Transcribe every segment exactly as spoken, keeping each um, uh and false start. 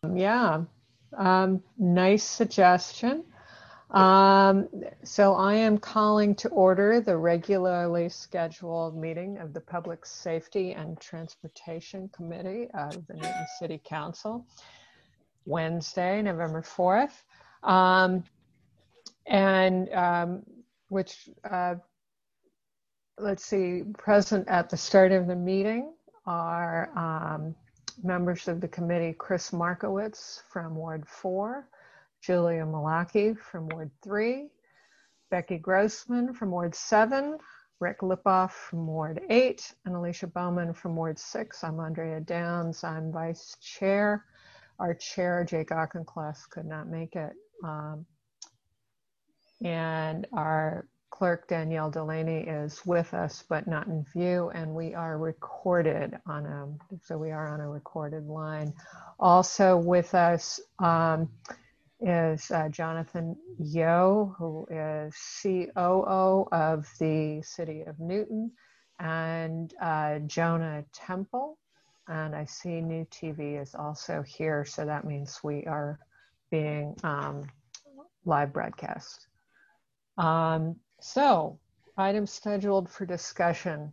Yeah, um, nice suggestion. Um, so I am calling to order the regularly scheduled meeting of the Public Safety and Transportation Committee of the Newton City Council, Wednesday, November fourth. Um, and um, which, uh, let's see, present at the start of the meeting are um, members of the committee, Chris Markowitz from Ward four, Julia Malaki from Ward three, Becky Grossman from Ward seven, Rick Lipoff from Ward eight, and Alicia Bowman from Ward six. I'm Andrea Downs. I'm vice chair. Our chair, Jake Auchincloss, could not make it. Um, and our clerk, Danielle Delaney, is with us, but not in view, and we are recorded on a, so we are on a recorded line. Also with us, um, is uh, Jonathan Yo, who is C O O of the City of Newton, and uh, Jonah Temple. And I see New T V is also here, so that means we are being um, live broadcast. Um, so, items scheduled for discussion.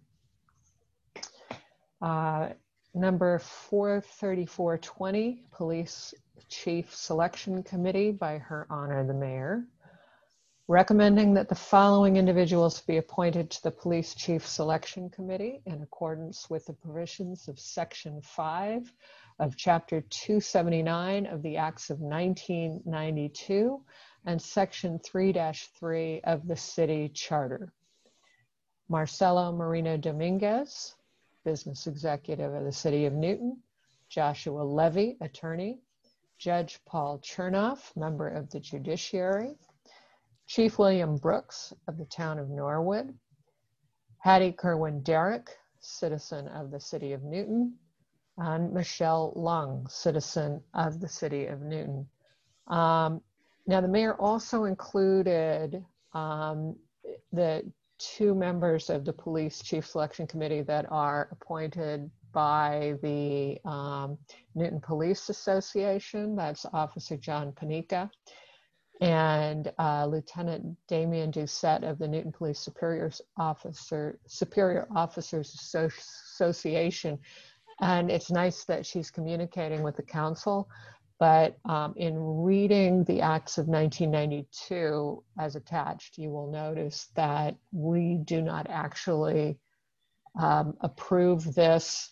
Uh, number four thirty-four twenty, Police Chief Selection Committee by Her Honor the Mayor, recommending that the following individuals be appointed to the Police Chief Selection Committee in accordance with the provisions of Section five of Chapter two seventy-nine of the Acts of nineteen ninety-two and Section three dash three of the City Charter. Marcelo Marino Dominguez, Business Executive of the City of Newton; Joshua Levy, Attorney; Judge Paul Chernoff, Member of the Judiciary; Chief William Brooks of the Town of Norwood; Hattie Kerwin Derrick, Citizen of the City of Newton; and Michelle Lung, Citizen of the City of Newton. Um, now, the mayor also included um, the two members of the Police Chief Selection Committee that are appointed by the um, Newton Police Association. That's Officer John Panika and uh, Lieutenant Damian Doucette of the Newton Police Superior Officer Superior Officers Association. And it's nice that she's communicating with the council, but um, in reading the Acts of nineteen ninety-two as attached, you will notice that we do not actually um, approve this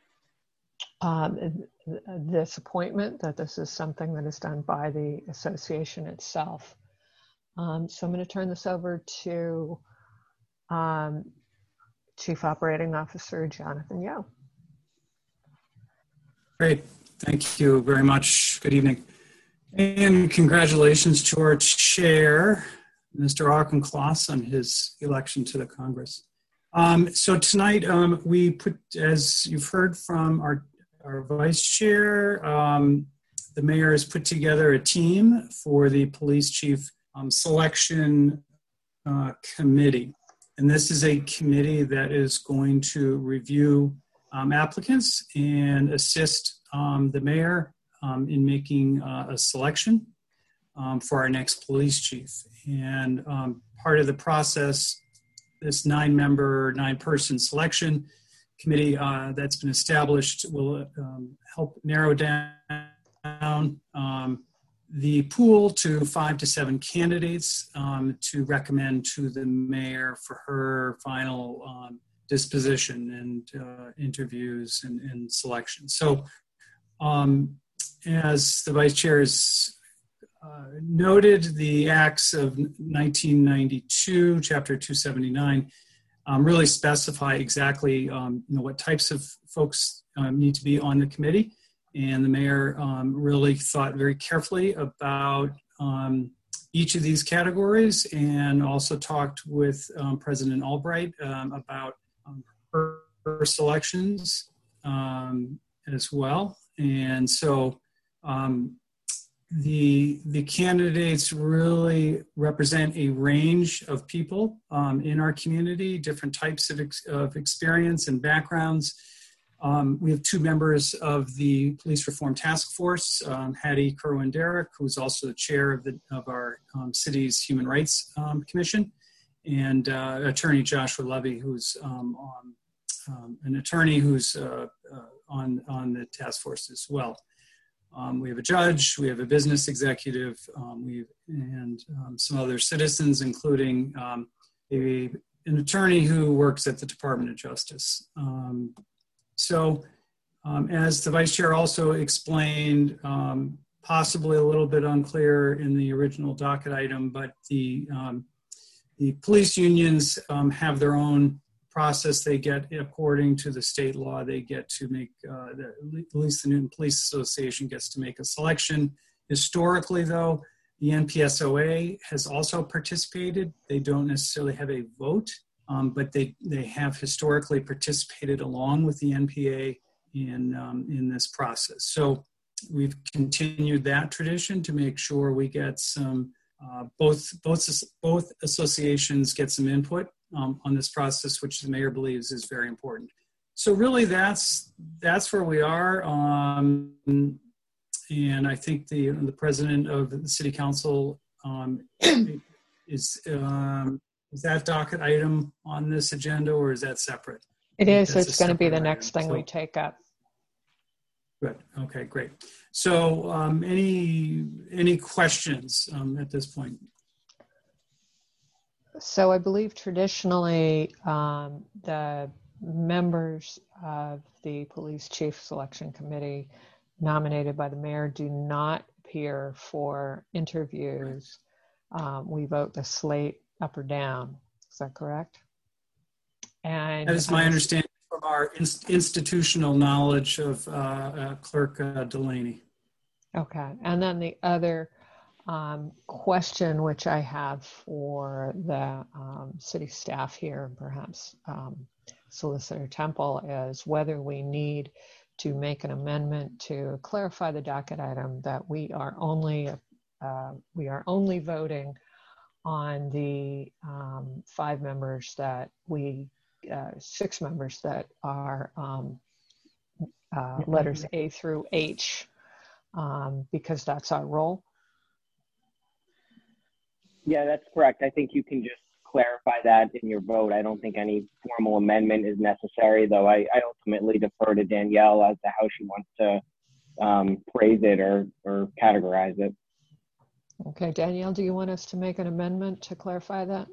um, this appointment, that this is something that is done by the association itself. Um, so I'm going to turn this over to um, Chief Operating Officer Jonathan Yo. Great. Thank you very much. Good evening. And congratulations to our chair, Mister Auchincloss, on his election to the Congress. Um, so tonight um, we put, as you've heard from our, our vice chair, um, the mayor has put together a team for the police chief um, selection uh, committee. And this is a committee that is going to review um, applicants and assist um, the mayor um, in making uh, a selection um, for our next police chief. And um, part of the process, this nine-member, nine-person selection committee uh, that's been established will um, help narrow down um, the pool to five to seven candidates um, to recommend to the mayor for her final um, disposition and uh, interviews and, and selection. So um, as the vice chair has uh, noted, the Acts of nineteen ninety-two, Chapter two seventy-nine, um, really specify exactly um, you know, what types of folks um, need to be on the committee. And the mayor um, really thought very carefully about um, each of these categories, and also talked with um, President Albright um, about um, her, her selections um, as well. And so um, the, the candidates really represent a range of people um, in our community, different types of, ex of experience and backgrounds. Um, we have two members of the Police Reform Task Force, um, Hattie Kerwin-Derrick, who's also the chair of, the, of our um, city's Human Rights um, Commission, and uh, attorney Joshua Levy, who's um, on, um, an attorney who's uh, uh, on, on the task force as well. Um, we have a judge, we have a business executive, um, we and um, some other citizens, including um, a, an attorney who works at the Department of Justice. Um, So, um, as the vice chair also explained, um, possibly a little bit unclear in the original docket item, but the um, the police unions um, have their own process they get according to the state law. They get to make, uh, the, at least the Newton Police Association gets to make a selection. Historically, though, the N P S O A has also participated. They don't necessarily have a vote. Um, but they, they have historically participated along with the N P A in, um, in this process. So we've continued that tradition to make sure we get some, uh, both, both, both associations get some input um, on this process, which the mayor believes is very important. So really that's, that's where we are. Um, and I think the, the president of the city council um, is, um, is that docket item on this agenda, or is that separate? It is. That's It's going to be the item. next thing So, we take up. Good. Okay, great. So um, any, any questions um, at this point? So I believe traditionally um, the members of the police chief selection committee nominated by the mayor do not appear for interviews. Um, we vote the slate up or down. Is that correct? And that is my understanding from our inst institutional knowledge of uh, uh, Clerk uh, Delaney. Okay. And then the other um, question which I have for the um, city staff here, and perhaps um, Solicitor Temple, is whether we need to make an amendment to clarify the docket item that we are only uh, we are only voting on the um, five members that we, uh, six members that are um, uh, letters A through H, um, because that's our role. Yeah, that's correct. I think you can just clarify that in your vote. I don't think any formal amendment is necessary, though I, I ultimately defer to Danielle as to how she wants to um, phrase it or, or categorize it. Okay, Danielle, do you want us to make an amendment to clarify that?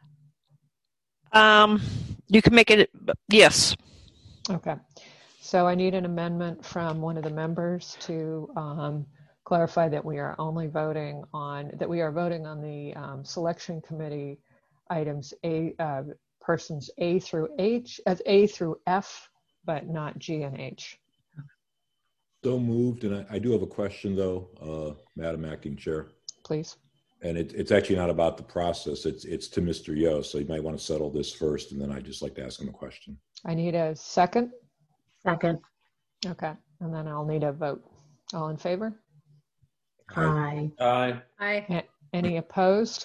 Um, you can make it, yes. Okay, so I need an amendment from one of the members to um, clarify that we are only voting on, that we are voting on the um, selection committee items, A, uh, persons A through H, as A through F, but not G and H. So moved, and I, I do have a question though, uh, Madam Acting Chair. Please. And it, it's actually not about the process. It's it's to Mister Yo, so you might want to settle this first, and then I'd just like to ask him a question. I need a second. Second. Okay, and then I'll need a vote. All in favor? Aye. Aye. Aye. A- Any opposed?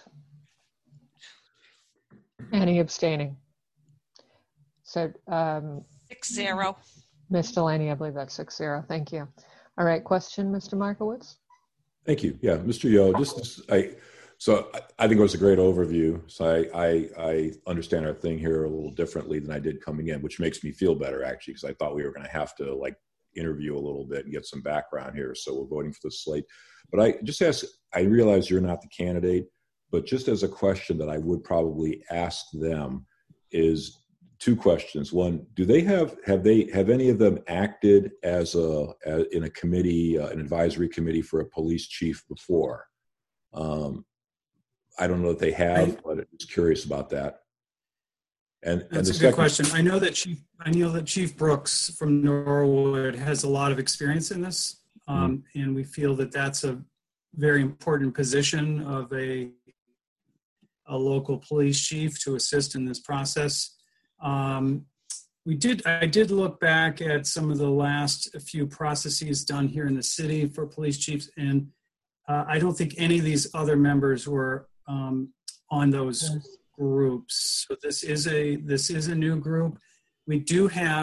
Any abstaining? So, um, Six zero. Miz Delaney, I believe that's six zero. Thank you. All right, question, Mister Markowitz? Thank you. Yeah, Mister Yo, just I. So I, I think it was a great overview. So I, I I understand our thing here a little differently than I did coming in, which makes me feel better actually, because I thought we were going to have to like interview a little bit and get some background here. So we're voting for the slate. But I just ask. I realize you're not the candidate, but just as a question that I would probably ask them is two questions. One, do they have have they have any of them acted as a as, in a committee, uh, an advisory committee for a police chief before? Um, I don't know if they have, I, but I'm just curious about that. And that's and the a good second question. I know that Chief I know that Chief Brooks from Norwood has a lot of experience in this, um, mm-hmm. and we feel that that's a very important position of a a local police chief to assist in this process. Um, we did, I did look back at some of the last few processes done here in the city for police chiefs, and uh, I don't think any of these other members were um, on those yes. groups. So this is a, this is a new group. We do have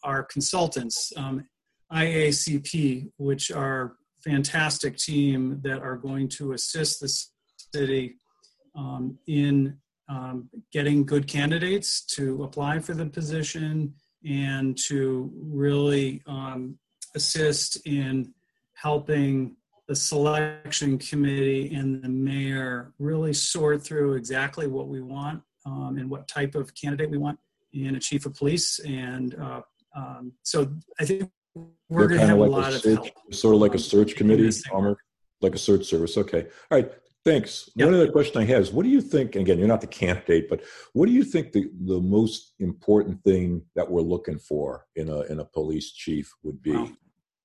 our consultants, um, I A C P, which are a fantastic team that are going to assist the city um, in um, getting good candidates to apply for the position and to really um, assist in helping the selection committee and the mayor really sort through exactly what we want um, and what type of candidate we want in a chief of police. And uh, um, so I think we're going to have like a lot a of search, help. Sort of like a search committee, thing. Palmer, like a search service. Okay. All right. Thanks. Yep. One other question I have is, what do you think, again, you're not the candidate, but what do you think the, the most important thing that we're looking for in a in a police chief would be? Wow.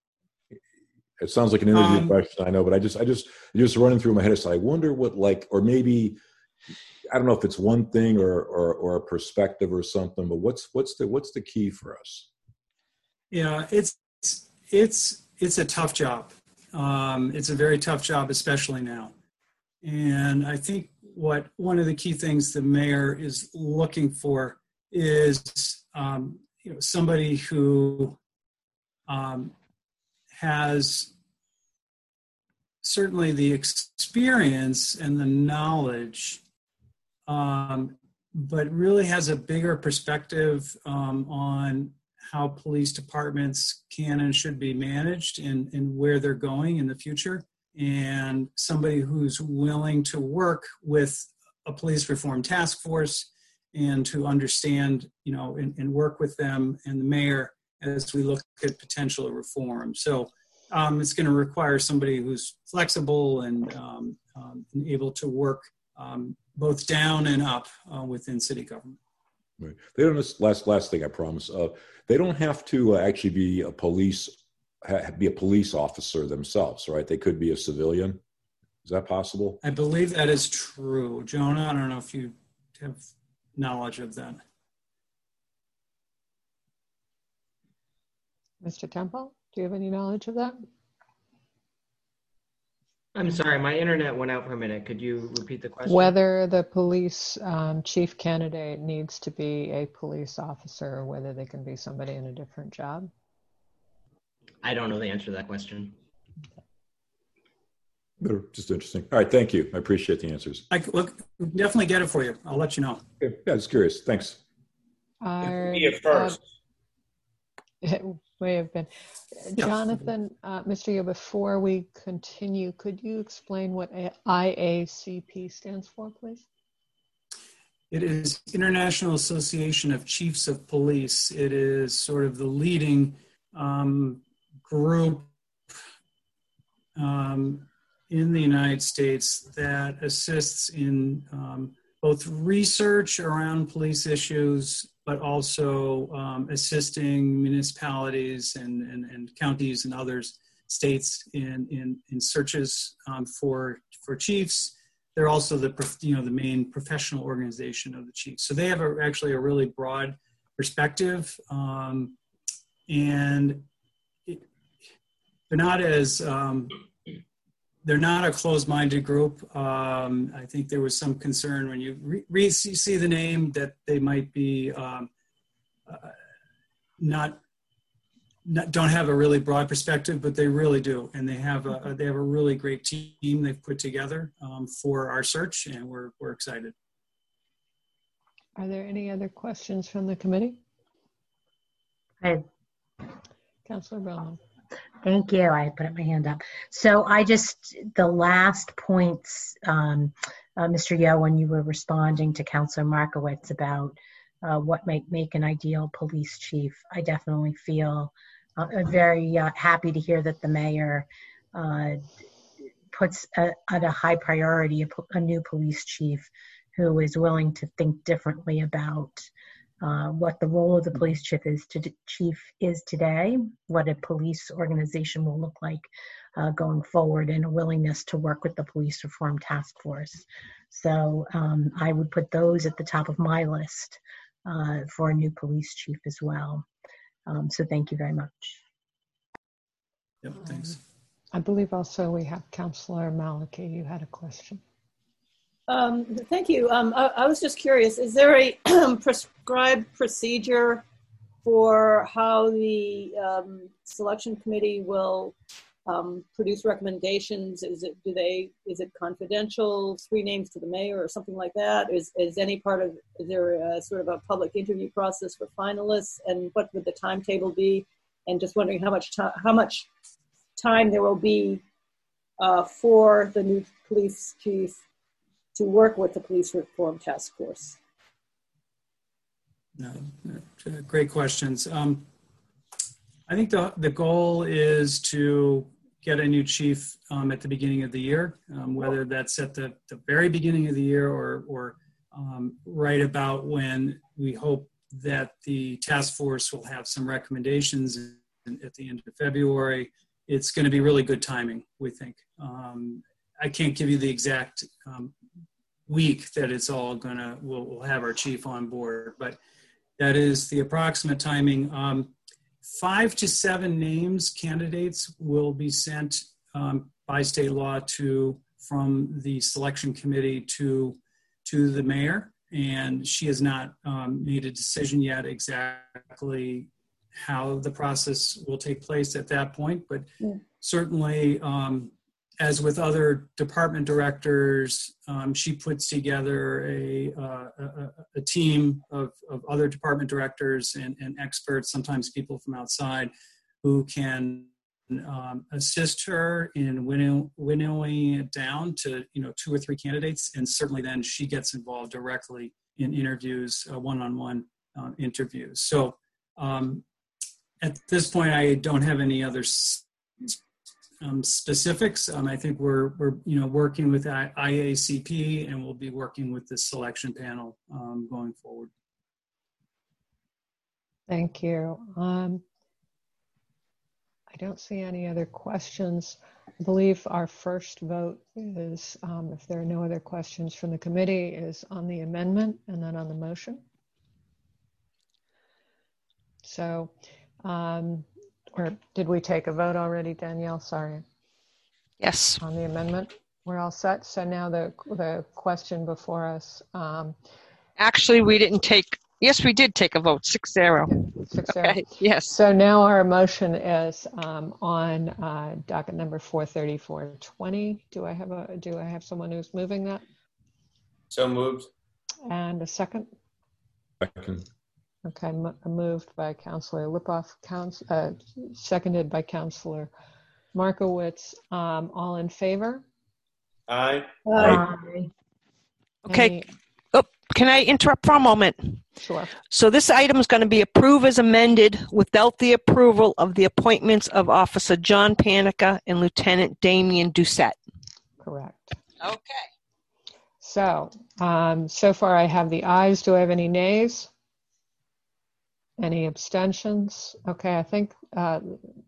It sounds like an interview Um, question, I know, but I just, I just, just running through my head. So I wonder what, like, or maybe, I don't know if it's one thing or, or, or a perspective or something, but what's, what's the, what's the key for us? Yeah, it's, it's, it's a tough job. Um, it's a very tough job, especially now. And I think what, one of the key things the mayor is looking for is, um, you know, somebody who, um, has certainly the experience and the knowledge, um, but really has a bigger perspective um, on how police departments can and should be managed and, and where they're going in the future. And somebody who's willing to work with a police reform task force and to understand, you know, and, and work with them and the mayor as we look at potential reform. So um, it's going to require somebody who's flexible and, um, um, and able to work um, both down and up uh, within city government. Right. They don't, this last, last thing I promise, uh, they don't have to uh, actually be a police, ha- be a police officer themselves, right? They could be a civilian. Is that possible? I believe that is true. Jonah, I don't know if you have knowledge of that. Mister Temple, do you have any knowledge of that? I'm sorry, my internet went out for a minute. Could you repeat the question? Whether the police um, chief candidate needs to be a police officer or whether they can be somebody in a different job? I don't know the answer to that question. They're just interesting. All right, thank you. I appreciate the answers. I look, definitely get it for you. I'll let you know. Okay. Yeah, just curious. Thanks. Our, Be a first. Uh, it may have been. Yeah. Jonathan, uh, Mister Yo, before we continue, could you explain what I A C P stands for, please? It is International Association of Chiefs of Police. It is sort of the leading um, group um, in the United States that assists in um, both research around police issues, but also um, assisting municipalities and, and, and counties and others, states in, in, in searches um, for, for chiefs. They're also the, you know, the main professional organization of the chiefs. So they have a, actually a really broad perspective, um, and it, they're not as, um, they're not a closed-minded group. Um, I think there was some concern when you re- re- see the name that they might be um, uh, not, not don't have a really broad perspective, but they really do, and they have a they have a really great team they've put together um, for our search, and we're we're excited. Are there any other questions from the committee? I, Councilor Bellman. thank you. I put up my hand up. So I just, the last points, um, uh, Mister Yo, when you were responding to Councilor Markowitz about uh, what might make an ideal police chief, I definitely feel uh, very uh, happy to hear that the mayor uh, puts a, at a high priority a, a new police chief who is willing to think differently about uh, what the role of the police chief is to chief is today, what a police organization will look like uh, going forward, and a willingness to work with the police reform task force. So um, I would put those at the top of my list uh, for a new police chief as well. Um, so thank you very much. Yep, thanks. I believe also we have Councilor Maliki. You had a question. Um, thank you. Um, I, I was just curious, is there a prescribed procedure for how the um, selection committee will um, produce recommendations? Is it, do they, is it confidential, three names to the mayor or something like that? Is, is any part of, is there a sort of a public interview process for finalists, and what would the timetable be? And just wondering how much time, how much time there will be uh, for the new police chief to work with the police reform task force. No, great questions. Um, I think the, the goal is to get a new chief um, at the beginning of the year, um, whether that's at the, the very beginning of the year or, or um, right about when we hope that the task force will have some recommendations at the end of February. It's going to be really good timing, we think. Um, I can't give you the exact um, week that it's all going to, we'll, we'll have our chief on board, but that is the approximate timing. Um, five to seven names, candidates, will be sent um, by state law to, from the selection committee to, to the mayor. And she has not um, made a decision yet exactly how the process will take place at that point. But yeah. certainly, um, as with other department directors, um, she puts together a, uh, a, a team of, of other department directors and, and experts, sometimes people from outside, who can um, assist her in winnow, winnowing it down to, you know, two or three candidates. And certainly then she gets involved directly in interviews, uh, one-on-one uh, interviews. So um, at this point, I don't have any other um, specifics. Um, I think we're, we're, you know, working with I A C P, and we'll be working with the selection panel um, going forward. Thank you. Um, I don't see any other questions. I believe our first vote is, um, if there are no other questions from the committee, is on the amendment and then on the motion. So, um, or did we take a vote already, Danielle? Sorry. Yes. On the amendment, we're all set. So now the the question before us. Um, Actually, we didn't take. Yes, we did take a vote. Six zero. Yeah, six zero. Okay. Yes. So now our motion is um, on uh, docket number four thirty-four twenty. Do I have a? Do I have someone who's moving that? So moved. And a second. Second. Okay, m moved by Councillor Lipoff, counsel, uh, seconded by Councillor Markowitz. Um, all in favor? Aye. Aye. Okay. Any, Oh, can I interrupt for a moment? Sure. So this item is going to be approved as amended without the approval of the appointments of Officer John Panica and Lieutenant Damien Doucette. Correct. Okay. So, um, so far I have the ayes. Do I have any nays? Any abstentions? Okay, I think uh,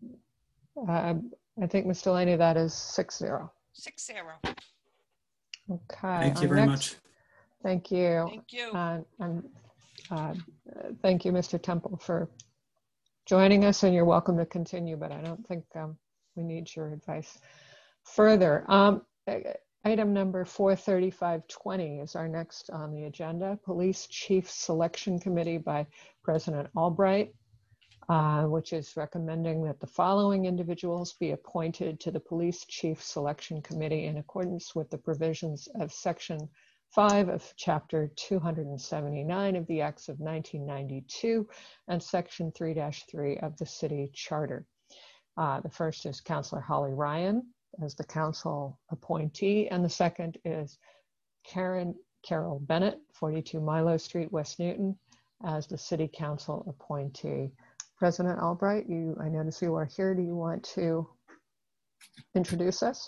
uh, I think, Miz Delaney, that is six zero. Six zero. Okay. Thank you Our very next, much. Thank you. Thank you. Uh, and, uh, thank you, Mister Temple, for joining us, and you're welcome to continue, but I don't think um, we need your advice further. Um, item number four thirty-five twenty is our next on the agenda. Police Chief Selection Committee by President Albright, uh, which is recommending that the following individuals be appointed to the Police Chief Selection Committee in accordance with the provisions of Section five of Chapter two seventy-nine of the Acts of nineteen ninety-two and Section three dash three of the City Charter. Uh, the first is Councillor Holly Ryan as the council appointee, and the second is Karen Carol Bennett, forty-two Milo Street, West Newton, as the City Council appointee. President Albright, you, I notice you are here. Do you want to introduce us?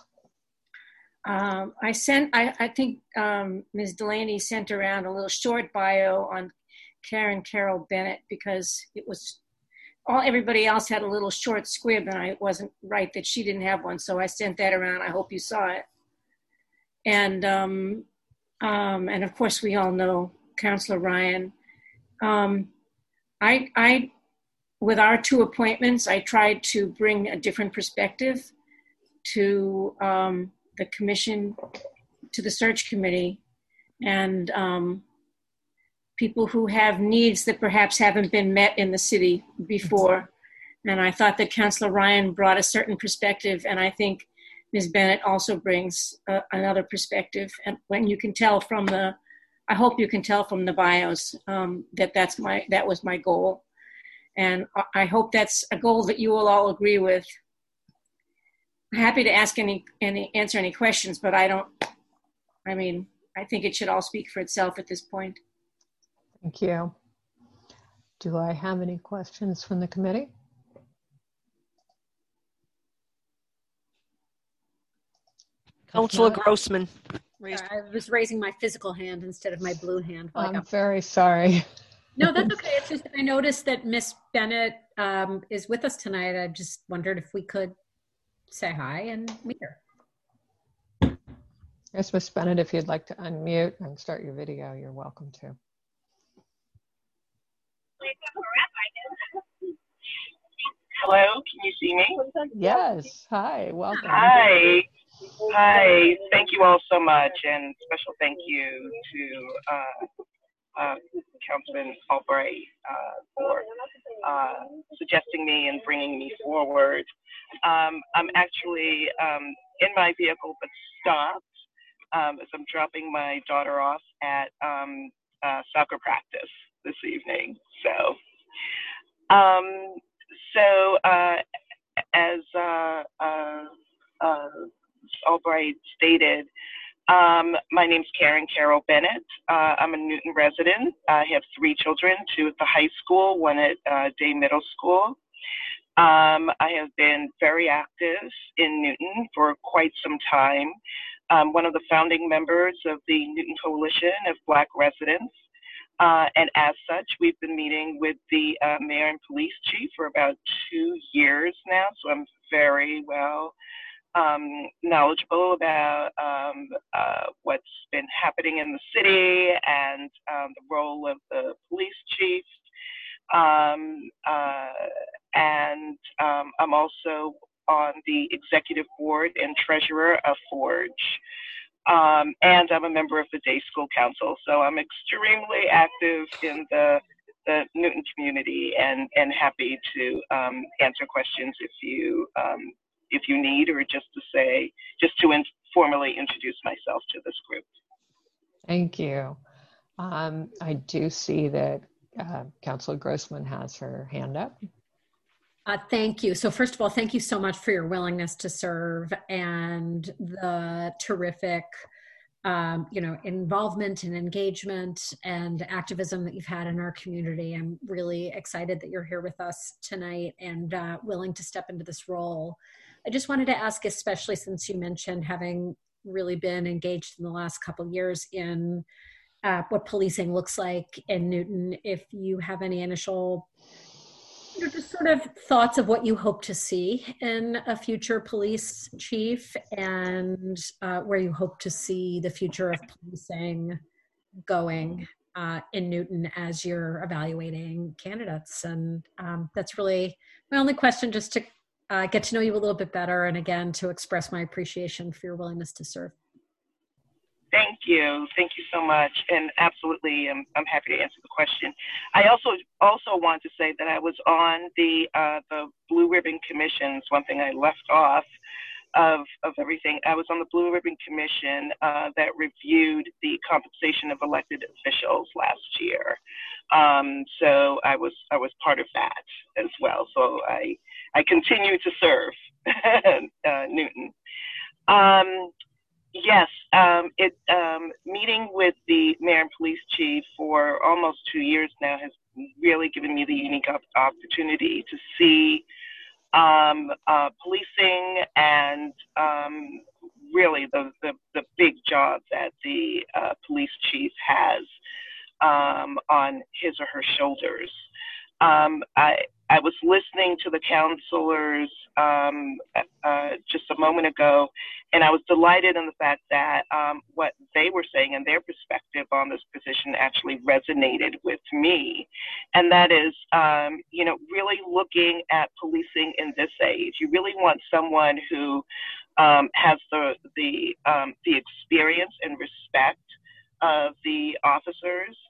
Um, I sent, I, I think um, Miz Delaney sent around a little short bio on Karen Carol Bennett because it was, all everybody else had a little short squib and I it wasn't right that she didn't have one. So I sent that around. I hope you saw it. And, um, um, and of course we all know Councillor Ryan. Um, I, I, with our two appointments, I tried to bring a different perspective to um, the commission, to the search committee. And um, people who have needs that perhaps haven't been met in the city before. And I thought that Councilor Ryan brought a certain perspective, and I think Miz Bennett also brings uh, another perspective. And when you can tell from the, I hope you can tell from the bios um, that that's my, that was my goal. And I hope that's a goal that you will all agree with. I'm happy to ask any, any, answer any questions, but I don't, I mean, I think it should all speak for itself at this point. Thank you. Do I have any questions from the committee? Councilor Grossman. Raised. I was raising my physical hand instead of my blue hand. I'm very sorry. No, that's okay. It's just I noticed that Miss Bennett um, is with us tonight. I just wondered if we could say hi and meet her. Yes, Miss Bennett, if you'd like to unmute and start your video, you're welcome to. Hello, can you see me? Yes. Hi, welcome. Hi. Hi, thank you all so much, and special thank you to uh, uh, Councilman Albright uh, for uh, suggesting me and bringing me forward. Um, I'm actually um, in my vehicle, but stopped um, as I'm dropping my daughter off at um, uh, soccer practice this evening. So, um, so uh, as uh, uh, uh, Albright stated, um, my name's Karen Carol Bennett. Uh, I'm a Newton resident. I have three children, two at the high school, one at uh, Day Middle School. Um, I have been very active in Newton for quite some time. I'm one of the founding members of the Newton Coalition of Black Residents. Uh, and as such, we've been meeting with the uh, mayor and police chief for about two years now. So I'm very well Um, knowledgeable about um, uh, what's been happening in the city and um, the role of the police chief. Um, uh, and um, I'm also on the executive board and treasurer of Forge. Um, and I'm a member of the Day School Council. So I'm extremely active in the, the Newton community and, and happy to um, answer questions if you um, if you need, or just to say, just to in formally introduce myself to this group. Thank you. Um, I do see that uh, Councilor Grossman has her hand up. Uh, thank you. So first of all, thank you so much for your willingness to serve and the terrific um, you know, involvement and engagement and activism that you've had in our community. I'm really excited that you're here with us tonight and uh, willing to step into this role. I just wanted to ask, especially since you mentioned having really been engaged in the last couple of years in uh, what policing looks like in Newton, if you have any initial, you know, just sort of thoughts of what you hope to see in a future police chief and uh, where you hope to see the future of policing going uh, in Newton as you're evaluating candidates. And um, that's really my only question, just to Uh, get to know you a little bit better, and again, to express my appreciation for your willingness to serve. Thank you. Thank you so much. And absolutely, I'm, I'm happy to answer the question. I also also want to say that I was on the uh, the Blue Ribbon Commissions. One thing I left off of, of everything, I was on the Blue Ribbon Commission uh, that reviewed the compensation of elected officials last year. Um, so I was I was part of that as well. So I I continue to serve uh, Newton. Um, yes, um, it um, meeting with the mayor and police chief for almost two years now has really given me the unique op opportunity to see um, uh, policing and um, really the, the the big job that the uh, police chief has um, on his or her shoulders. Um, I, I was listening to the counselors um, uh, just a moment ago, and I was delighted in the fact that um, what they were saying and their perspective on this position actually resonated with me. And that is, um, you know, really looking at policing in this age. You really want someone who um, has the, the, um, the experience and respect of the officers,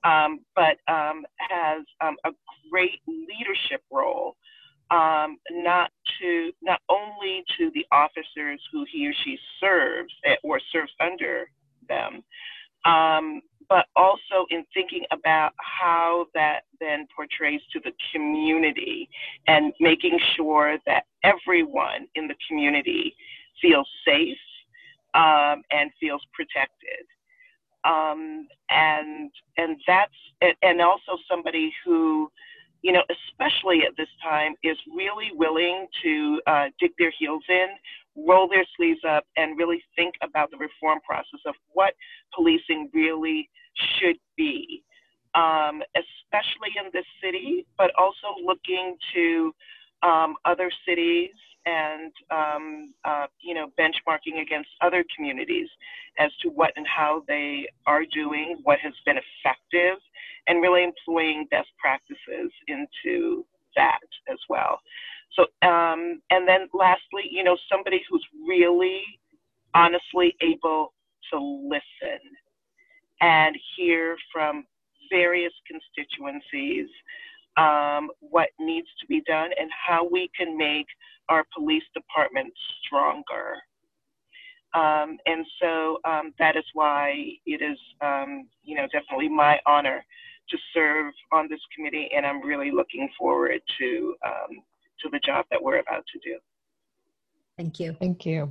um, but um, has um, a great leadership role, um, not to not only to the officers who he or she serves or serves under them, um, but also in thinking about how that then portrays to the community and making sure that everyone in the community feels safe um, and feels protected. Um, and and that's and also somebody who, you know, especially at this time, is really willing to uh, dig their heels in, roll their sleeves up, and really think about the reform process of what policing really should be, um, especially in this city, but also looking to um, other cities and, um, uh, you know, benchmarking against other communities as to what and how they are doing, what has been effective, and really employing best practices into that as well. So, um, and then lastly, you know, somebody who's really honestly able to listen and hear from various constituencies um, what needs to be done and how we can make our police department stronger. Um, and so um, that is why it is, um, you know, definitely my honor to serve on this committee, and I'm really looking forward to um, to the job that we're about to do. Thank you. Thank you.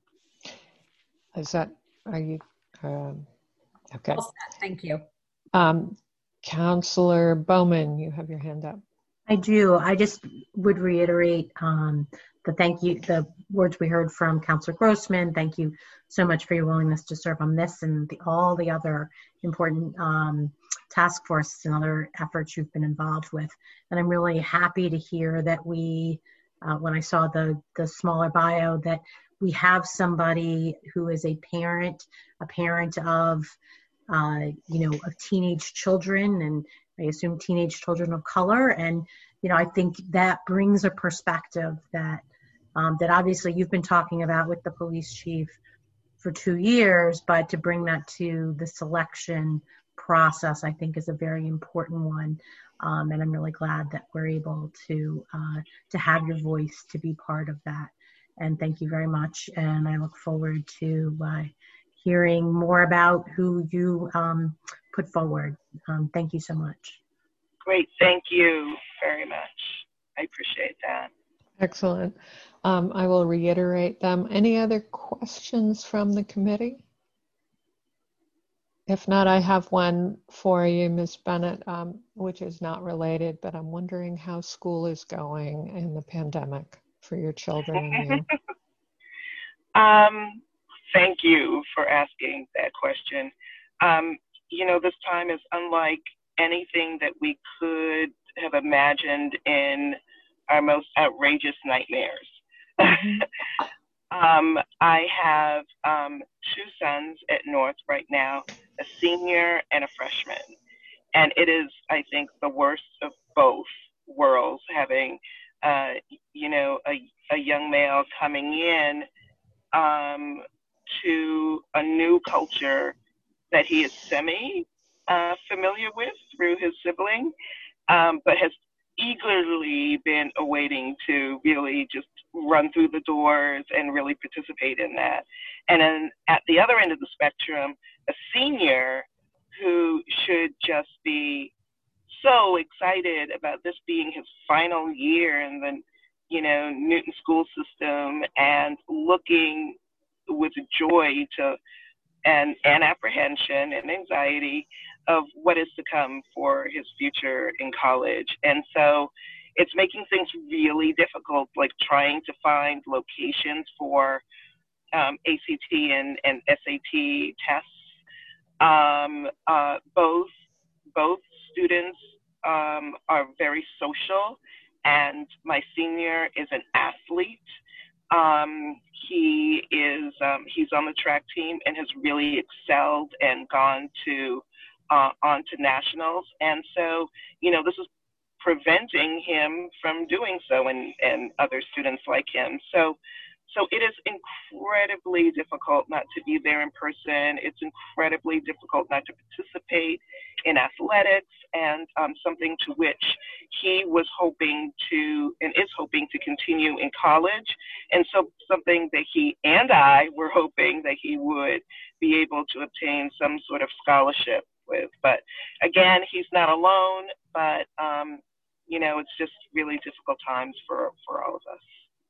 Is that, are you, um, okay. Well said. Thank you. Um, Councillor Bowman, you have your hand up. I do. I just would reiterate um, the thank you, the words we heard from Councillor Grossman. Thank you so much for your willingness to serve on this and the, all the other important um, task forces and other efforts you've been involved with. And I'm really happy to hear that we, uh, when I saw the, the smaller bio, that we have somebody who is a parent, a parent of, uh, you know, of teenage children, and I assume teenage children of color. And, you know, I think that brings a perspective that, um, that obviously you've been talking about with the police chief for two years, but to bring that to the selection process, I think is a very important one. Um, and I'm really glad that we're able to, uh, to have your voice to be part of that. And thank you very much. And I look forward to uh, hearing more about who you um, put forward. Um, thank you so much. Great, thank you very much. I appreciate that. Excellent. Um, I will reiterate them. Any other questions from the committee? If not, I have one for you, Miz Bennett, um, which is not related, but I'm wondering how school is going in the pandemic for your children and you. um, thank you for asking that question. Um, you know, this time is unlike anything that we could have imagined in our most outrageous nightmares. Mm-hmm. um, I have um, two sons at North right now, a senior and a freshman. And it is, I think, the worst of both worlds, having, uh, you know, a, a young male coming in um, to a new culture that he is semi uh, familiar with through his sibling, um, but has eagerly been awaiting to really just run through the doors and really participate in that. And then at the other end of the spectrum, a senior who should just be so excited about this being his final year in the, you know, Newton school system, and looking with joy to and, and apprehension and anxiety of what is to come for his future in college. And so it's making things really difficult, like trying to find locations for um, A C T and, and S A T tests. Um, uh, both, both students um, are very social, and my senior is an athlete. Um, he is, um, he's on the track team and has really excelled and gone to, uh, on to nationals. And so, you know, this is preventing him from doing so, and, and other students like him. So, so it is incredibly difficult not to be there in person. It's incredibly difficult not to participate in athletics, and um, something to which he was hoping to and is hoping to continue in college, and so something that he and I were hoping that he would be able to obtain some sort of scholarship with. But again, he's not alone, but um, you know, it's just really difficult times for, for all of us.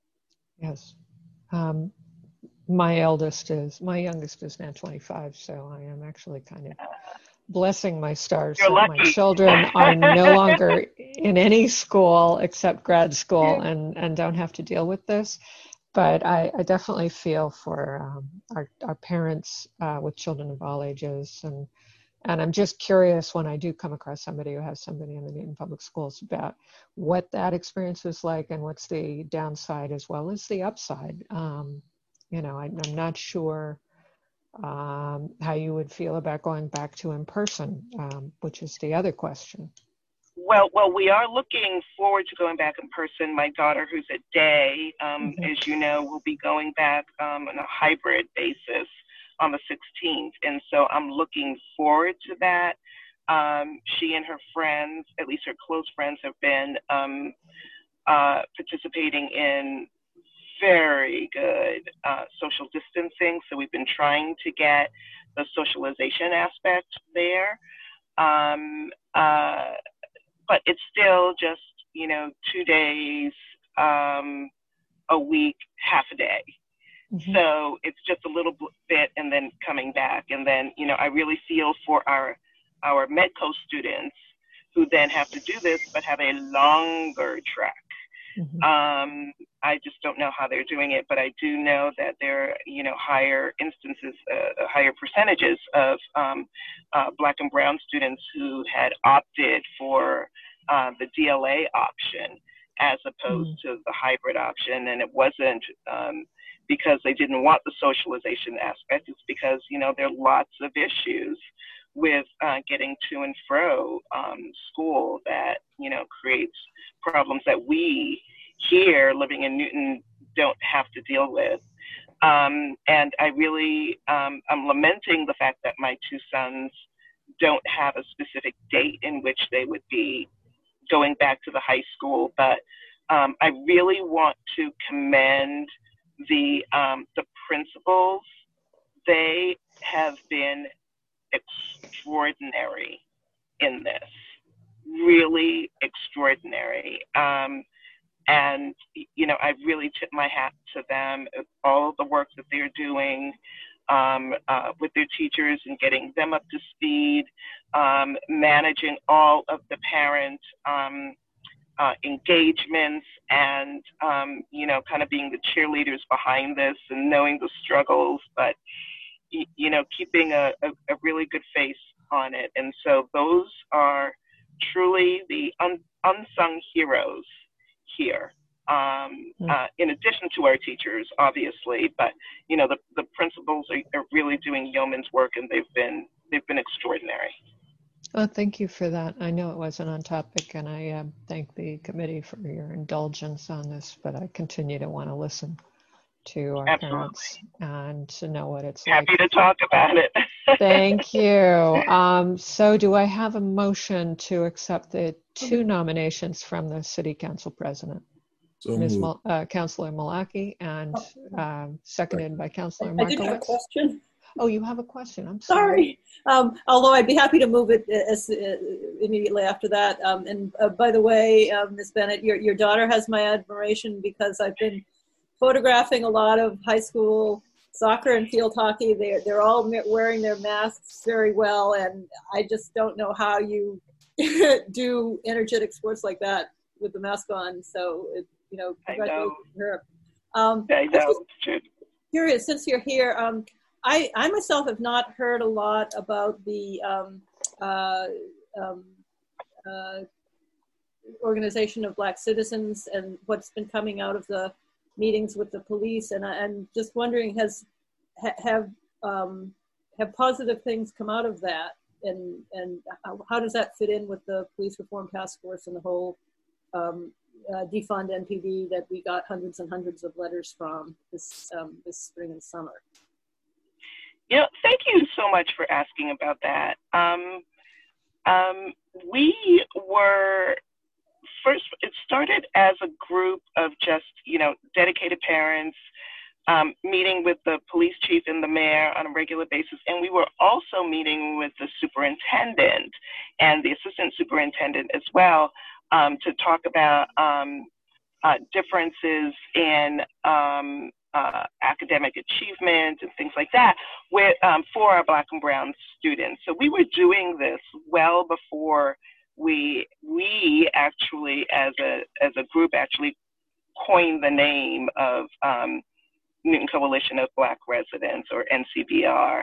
Yes. Um, my eldest is, my youngest is now twenty-five, so I am actually kind of blessing my stars You're that lucky. my children are no longer in any school except grad school and, and don't have to deal with this. But I, I definitely feel for um, our, our parents uh, with children of all ages. And, and I'm just curious when I do come across somebody who has somebody in the Newton Public Schools about what that experience was like and what's the downside as well as the upside. Um, you know, I, I'm not sure um, how you would feel about going back to in person, um, which is the other question. Well, well, we are looking forward to going back in person. My daughter, who's at Day, um, Mhm. as you know, will be going back um, on a hybrid basis on the sixteenth. And so I'm looking forward to that. Um, she and her friends, at least her close friends, have been um, uh, participating in very good uh, social distancing. So we've been trying to get the socialization aspect there. Um, uh, but it's still just, you know, two days um, a week, half a day. Mm-hmm. So it's just a little bit and then coming back. And then, you know, I really feel for our, our Medco students who then have to do this, but have a longer track. Mm-hmm. Um, I just don't know how they're doing it, but I do know that there are, you know, higher instances, uh, higher percentages of um, uh, Black and Brown students who had opted for uh, the D L A option as opposed mm-hmm. to the hybrid option. And it wasn't um, because they didn't want the socialization aspect. It's because, you know, there are lots of issues with uh, getting to and fro um, school that, you know, creates problems that we here living in Newton don't have to deal with. Um, and I really, um, I'm lamenting the fact that my two sons don't have a specific date in which they would be going back to the high school. But um, I really want to commend the, um, the principals. They have been extraordinary in this, really extraordinary. Um, and, you know, I really tip my hat to them, all the work that they're doing um, uh, with their teachers and getting them up to speed, um, managing all of the parent um, uh, engagements and, um, you know, kind of being the cheerleaders behind this and knowing the struggles, but, you know, keeping a, a, a really good face on it. And so those are truly the un, unsung heroes here, um, mm. uh, in addition to our teachers, obviously, but, you know, the, the principals are, are really doing yeoman's work, and they've been, they've been extraordinary. Oh, thank you for that. I know it wasn't on topic, and I uh, thank the committee for your indulgence on this, but I continue to want to listen to our Absolutely. Parents and to know what it's Happy like. Happy to talk about it. Thank you. Um, so do I have a motion to accept the two nominations from the City Council President? So Miz moved. Mal- uh, Councilor Malaki and um, seconded by Councilor I Markowitz. did have a question. Oh, you have a question. I'm sorry. Sorry. Um, although I'd be happy to move it as, uh, immediately after that. Um, and uh, by the way, uh, Miz Bennett, your, your daughter has my admiration because I've been photographing a lot of high school soccer and field hockey. They're, they're all wearing their masks very well. And I just don't know how you do energetic sports like that with the mask on. So, it, you know, congratulations to her. Um, I know. I was just curious, since you're here, um, I, I myself have not heard a lot about the um, uh, um, uh, Organization of Black Citizens and what's been coming out of the meetings with the police, and I'm just wondering, has ha, have um, have positive things come out of that, and and how, how does that fit in with the Police Reform Task Force and the whole um, uh, defund N P D that we got hundreds and hundreds of letters from this um, this spring and summer? You know, thank you so much for asking about that. Um, um, we were, first, it started as a group of just, you know, dedicated parents, um, meeting with the police chief and the mayor on a regular basis. And we were also meeting with the superintendent and the assistant superintendent as well, um, to talk about um, uh, differences in um, uh, academic achievement and things like that with, um, for our Black and Brown students. So we were doing this well before we, we actually as a, as a group actually coined the name of um, Newton Coalition of Black Residents, or N C B R.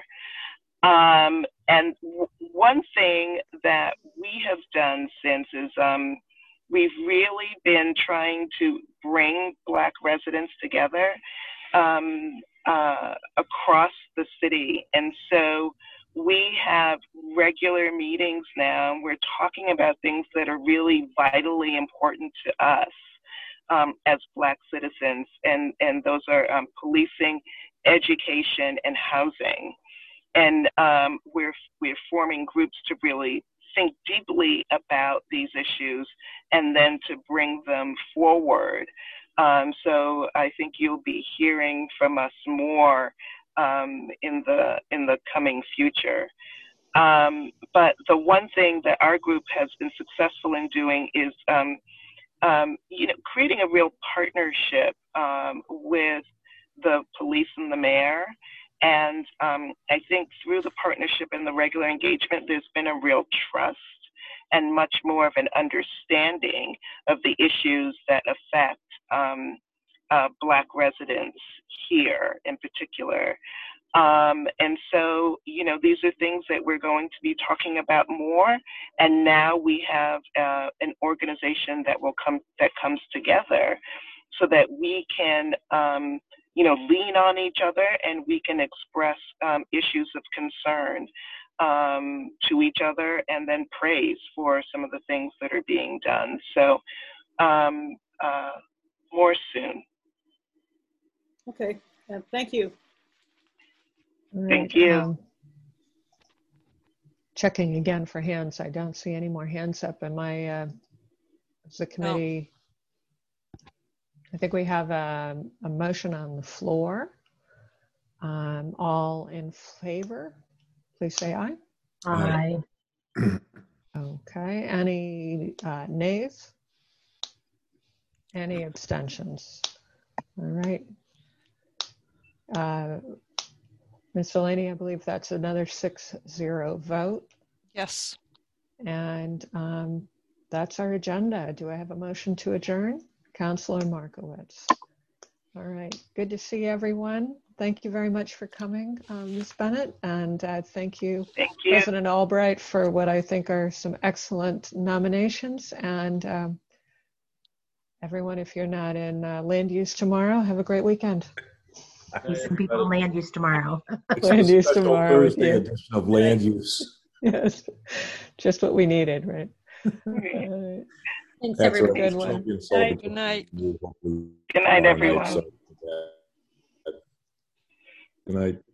Um, and w- one thing that we have done since is um, we've really been trying to bring Black residents together um, uh, across the city. And so we have regular meetings now. We're talking about things that are really vitally important to us um, as Black citizens. And, and those are um, policing, education, and housing. And um, we're, we're forming groups to really think deeply about these issues and then to bring them forward. Um, so I think you'll be hearing from us more um, in the in the coming future. Um, but the one thing that our group has been successful in doing is um, um, you know, creating a real partnership um, with the police and the mayor. And um, I think through the partnership and the regular engagement, there's been a real trust and much more of an understanding of the issues that affect um, uh, Black residents here in particular. Um, and so, you know, these are things that we're going to be talking about more. And now we have uh, an organization that will come, that comes together so that we can, um, you know, lean on each other and we can express um, issues of concern um, to each other and then praise for some of the things that are being done. So um, uh, more soon. Okay, uh, thank you. Right, Thank you. Um, checking again for hands. I don't see any more hands up. Am I, uh, is the committee? I think we have a, a motion on the floor. Um, all in favor, please say aye. Aye. Okay, any uh, nays? Any abstentions? All right. Uh, Miz Delaney, I believe that's another six zero vote. Yes. And um, that's our agenda. Do I have a motion to adjourn? Councilor Markowitz. All right, good to see everyone. Thank you very much for coming, um, Miz Bennett, and uh, thank you, thank you, President Albright, for what I think are some excellent nominations. And um, everyone, if you're not in uh, land use tomorrow, have a great weekend. See some people in land use tomorrow. Land use tomorrow. Thursday yeah. edition of land use. Yes, just what we needed, right? Okay. All right. Thanks, That's everybody. Good one. Good night. Good night, everyone. Good night.